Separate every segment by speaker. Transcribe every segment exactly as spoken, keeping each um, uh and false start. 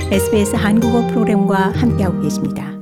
Speaker 1: 에스비에스 한국어 프로그램과 함께하고 계십니다.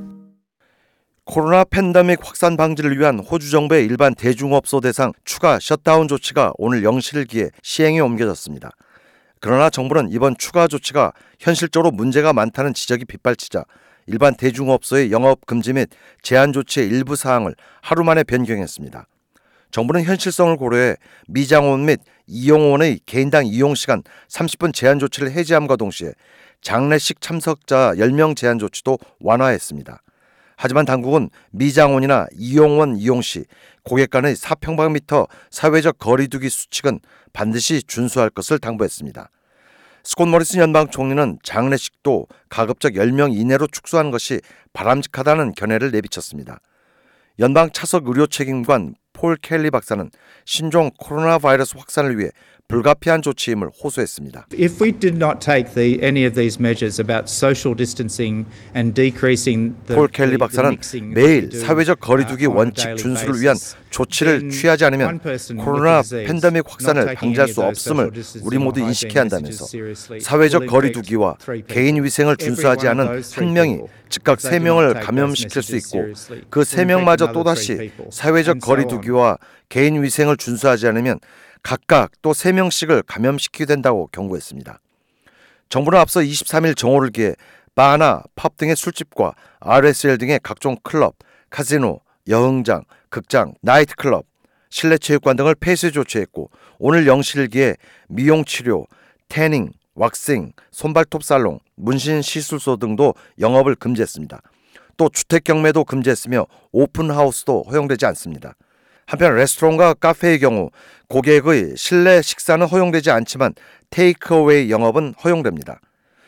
Speaker 2: 코로나 팬데믹 확산 방지를 위한 호주 정부의 일반 대중업소 대상 추가 셧다운 조치가 오늘 영 시를 기해 시행에 옮겨졌습니다. 그러나 정부는 이번 추가 조치가 현실적으로 문제가 많다는 지적이 빗발치자 일반 대중업소의 영업 금지 및 제한 조치의 일부 사항을 하루 만에 변경했습니다. 정부는 현실성을 고려해 미장원 및 이용원의 개인당 이용시간 삼십 분 제한 조치를 해제함과 동시에 장례식 참석자 열 명 제한 조치도 완화했습니다. 하지만 당국은 미장원이나 이용원 이용 시 고객 간의 사 평방미터 사회적 거리두기 수칙은 반드시 준수할 것을 당부했습니다. 스콧 모리슨 연방 총리는 장례식도 가급적 열 명 이내로 축소하는 것이 바람직하다는 견해를 내비쳤습니다. 연방 차석 의료 책임관 폴 켈리 박사는 신종 코로나 바이러스 확산을 위해 불가피한 조치임을 호소했습니다.
Speaker 3: If we did not take the, any of these measures about social distancing and decreasing the,
Speaker 2: 폴 켈리
Speaker 3: the, the
Speaker 2: 박사는
Speaker 3: mixing
Speaker 2: 매일
Speaker 3: do,
Speaker 2: 사회적 거리두기
Speaker 3: uh,
Speaker 2: 원칙 준수를 위한 조치를 취하지 않으면 코로나 팬데믹 확산을 방지할 수 없음을 우리 모두 인식해야 한다면서 사회적 거리두기와 개인 위생을 준수하지 않은 한 명이 즉각 세 명을 감염시킬 수 있고 그 세 명마저 또다시 사회적 거리두기와 개인 위생을 준수하지 않으면 각각 또 세 명씩을 감염시키게 된다고 경고했습니다. 정부는 앞서 이십삼 일 정오를 기해 바나, 펍 등의 술집과 알에스엘 등의 각종 클럽, 카지노, 여흥장, 극장, 나이트클럽, 실내체육관 등을 폐쇄 조치했고 오늘 영 시를 기해 미용치료, 태닝, 왁싱, 손발톱 살롱, 문신 시술소 등도 영업을 금지했습니다. 또 주택 경매도 금지했으며 오픈하우스도 허용되지 않습니다. 한편 레스토랑과 카페의 경우 고객의 실내 식사는 허용되지 않지만 테이크어웨이 영업은 허용됩니다.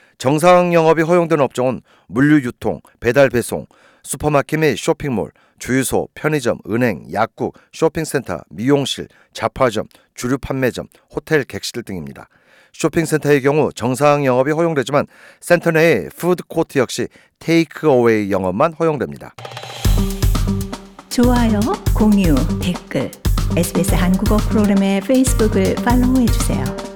Speaker 2: 정상 영업이 허용되는 업종은 물류 유통, 배달 배송, 슈퍼마켓 및 쇼핑몰, 주유소, 편의점, 은행, 약국, 쇼핑센터, 미용실, 잡화점, 주류 판매점, 호텔 객실 등입니다. 쇼핑센터의 경우 정상 영업이 허용되지만 센터 내의 푸드코트 역시 테이크어웨이 영업만 허용됩니다.
Speaker 1: 좋아요, 공유, 댓글, 에스비에스 한국어 프로그램의 페이스북을 팔로우해주세요.